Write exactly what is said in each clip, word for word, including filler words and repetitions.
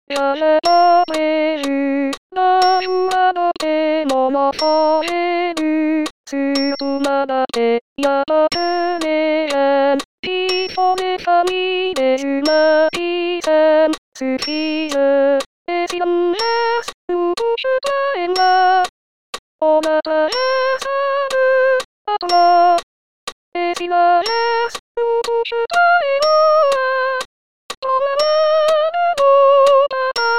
やればれる。何はどてもなされる。するまだでやばくねえん。ピーソネさみでるまきせん。スピール。エシランレス。ウーシュタエンラ。おなたへさぶ。あとら。エシラレス。ウーシュタエンラ。おなまるのだば。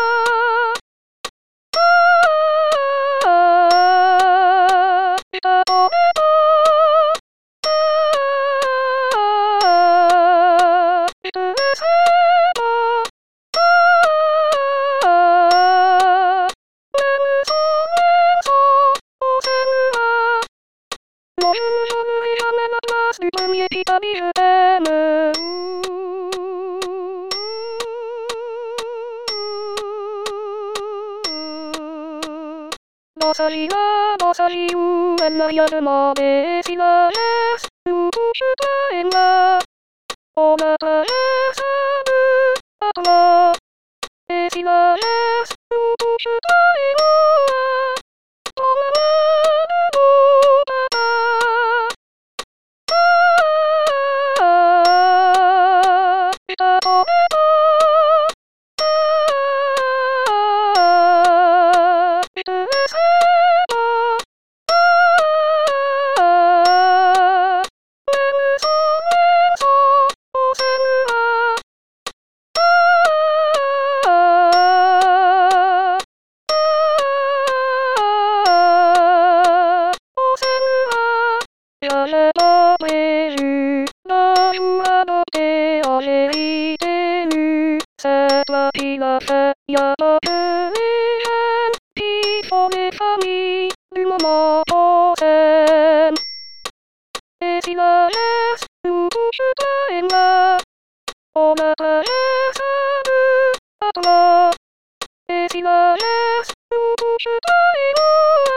あー。いたおめと。あー。いつえせば。あー。眠そう眠そう。おせぬは。もゆるしょぐりやめならすぐみえきたびゆてむ。どさりはどさりうえんなやるまでしられす。ううしゅたえんら。おなたへさぶ。あとら。えしられす。ううしゅたえんら。おなまるのだば。あー。いたとめと。あー。いつえせば。あー。眠そう眠そう。おせぬは。あー。あー。おせぬは。やればれる。なんはどてあれいてる。せらぴらせやばくえん。ピーソネさみるままとせん。えしられす。ううしゅたえんら。おなたへさぶ。あとら。えしられす。ううしゅたえんら。